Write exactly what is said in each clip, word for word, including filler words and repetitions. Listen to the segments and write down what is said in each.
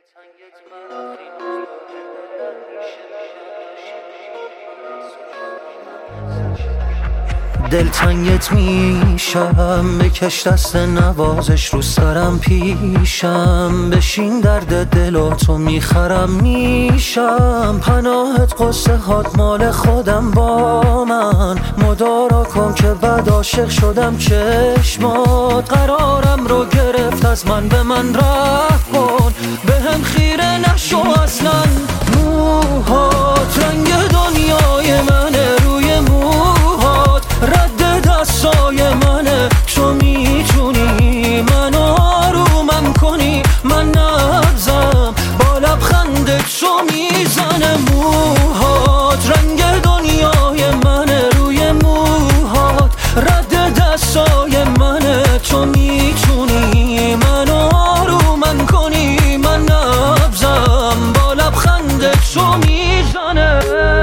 دلتنگت میشم، بکش دست نوازش رو سرم پیشم، بشین درد دل و تو میخرم میشم، پناهت قصه هات مال خودم با من، مدارا کن که بعد عاشق شدم چشمات، قرارم رو گرفت از من به من رفت کن، به هم خیره نشو اصلا، موهات رنگ دنیای منه، روی موهات رد دستای منه، تو میتونی منو آرومم کنی، من نبزم با لبخنده تو میزنه، موهات رنگ دنیای منه، روی موهات رد دستای منه، تو میتونی منو آرومم کنی، من نبزم با لبخنده تو میزنه.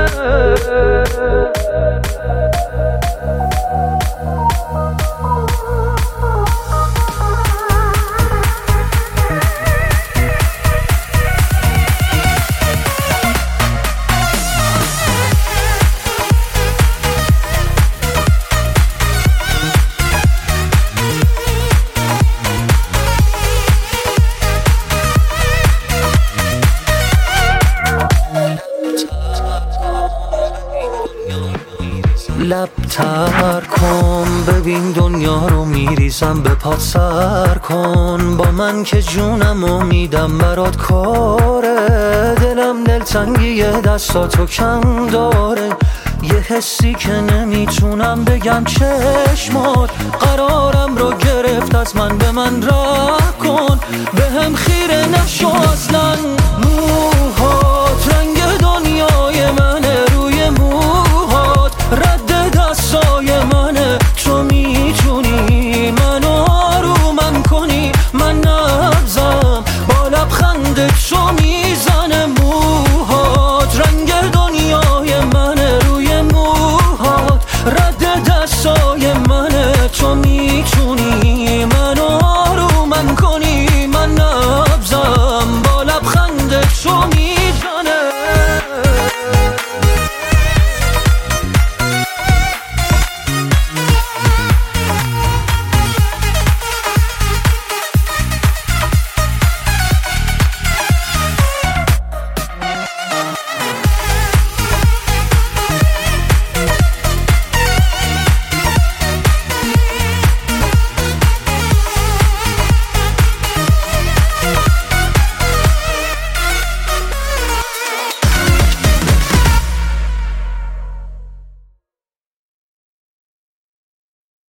لب تر کن ببین دنیا رو میریزم، به پات سر کن با من که جونم و میدم برات کاره، دلم دلتنگی دستاتو کم داره، یه حسی که نمیتونم بگم چشمات، قرارم رو گرفت از من به من راه کن، به هم خیره نشو اصلا.